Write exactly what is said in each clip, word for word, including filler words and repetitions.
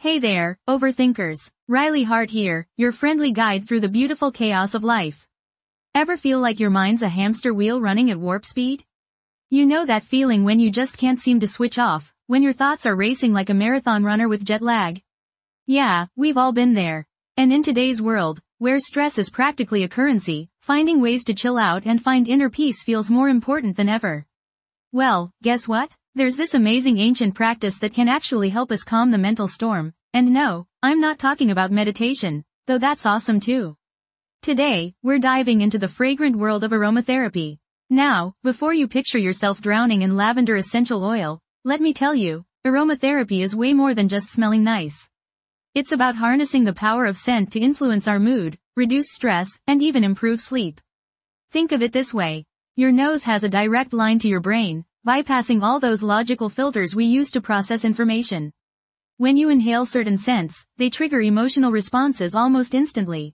Hey there, overthinkers. Riley Hart here, your friendly guide through the beautiful chaos of life. Ever feel like your mind's a hamster wheel running at warp speed? You know that feeling when you just can't seem to switch off, when your thoughts are racing like a marathon runner with jet lag? Yeah, we've all been there. And in today's world, where stress is practically a currency, finding ways to chill out and find inner peace feels more important than ever. Well, guess what? There's this amazing ancient practice that can actually help us calm the mental storm. And no, I'm not talking about meditation, though that's awesome too. Today, we're diving into the fragrant world of aromatherapy. Now, before you picture yourself drowning in lavender essential oil, let me tell you, aromatherapy is way more than just smelling nice. It's about harnessing the power of scent to influence our mood, reduce stress, and even improve sleep. Think of it this way. Your nose has a direct line to your brain, bypassing all those logical filters we use to process information. When you inhale certain scents, they trigger emotional responses almost instantly.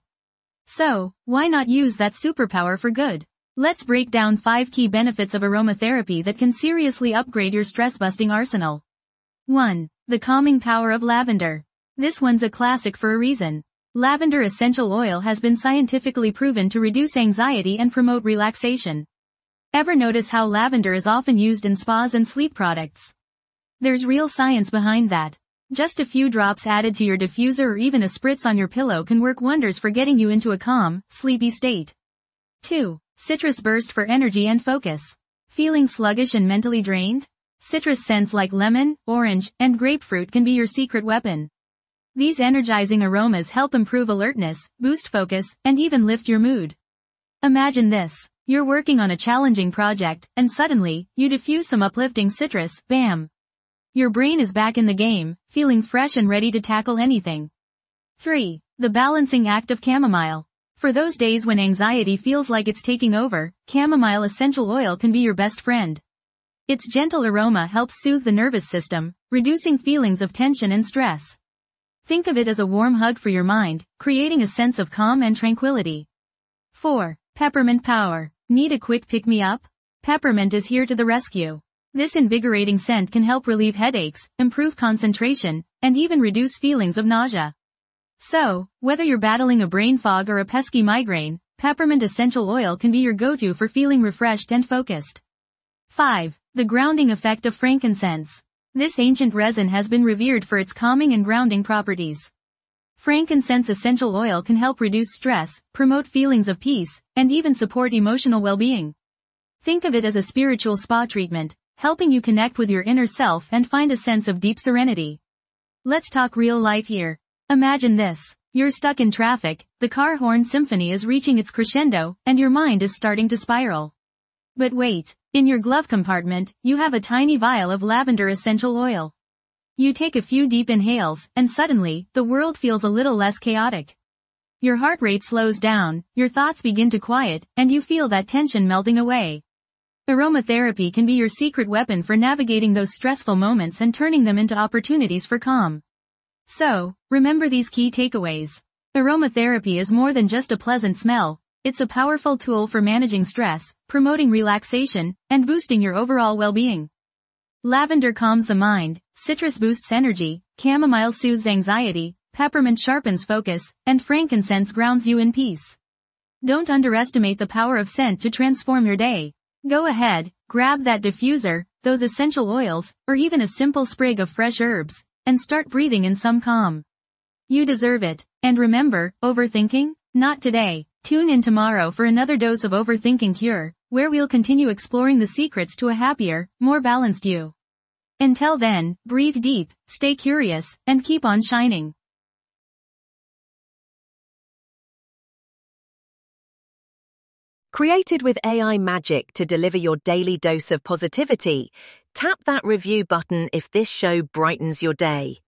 So, why not use that superpower for good? Let's break down five key benefits of aromatherapy that can seriously upgrade your stress-busting arsenal. one. The calming power of lavender. This one's a classic for a reason. Lavender essential oil has been scientifically proven to reduce anxiety and promote relaxation. Ever notice how lavender is often used in spas and sleep products? There's real science behind that. Just a few drops added to your diffuser or even a spritz on your pillow can work wonders for getting you into a calm, sleepy state. two. Citrus burst for energy and focus. Feeling sluggish and mentally drained? Citrus scents like lemon, orange, and grapefruit can be your secret weapon. These energizing aromas help improve alertness, boost focus, and even lift your mood. Imagine this. You're working on a challenging project, and suddenly, you diffuse some uplifting citrus, bam! Your brain is back in the game, feeling fresh and ready to tackle anything. three. The balancing act of chamomile. For those days when anxiety feels like it's taking over, chamomile essential oil can be your best friend. Its gentle aroma helps soothe the nervous system, reducing feelings of tension and stress. Think of it as a warm hug for your mind, creating a sense of calm and tranquility. four. Peppermint power. Need a quick pick-me-up? Peppermint is here to the rescue. This invigorating scent can help relieve headaches, improve concentration, and even reduce feelings of nausea. So, whether you're battling a brain fog or a pesky migraine, peppermint essential oil can be your go-to for feeling refreshed and focused. five. The grounding effect of frankincense. This ancient resin has been revered for its calming and grounding properties. Frankincense essential oil can help reduce stress, promote feelings of peace, and even support emotional well-being. Think of it as a spiritual spa treatment, helping you connect with your inner self and find a sense of deep serenity. Let's talk real life here. Imagine this. You're stuck in traffic, the car horn symphony is reaching its crescendo, and your mind is starting to spiral. But wait, in your glove compartment, you have a tiny vial of lavender essential oil. You take a few deep inhales, and suddenly, the world feels a little less chaotic. Your heart rate slows down, your thoughts begin to quiet, and you feel that tension melting away. Aromatherapy can be your secret weapon for navigating those stressful moments and turning them into opportunities for calm. So, remember these key takeaways. Aromatherapy is more than just a pleasant smell. It's a powerful tool for managing stress, promoting relaxation, and boosting your overall well-being. Lavender calms the mind, citrus boosts energy, chamomile soothes anxiety, peppermint sharpens focus, and frankincense grounds you in peace. Don't underestimate the power of scent to transform your day. Go ahead, grab that diffuser, those essential oils, or even a simple sprig of fresh herbs, and start breathing in some calm. You deserve it. And remember, overthinking? Not today. Tune in tomorrow for another dose of Overthinking Cure, where we'll continue exploring the secrets to a happier, more balanced you. Until then, breathe deep, stay curious, and keep on shining. Created with A I magic to deliver your daily dose of positivity, tap that review button if this show brightens your day.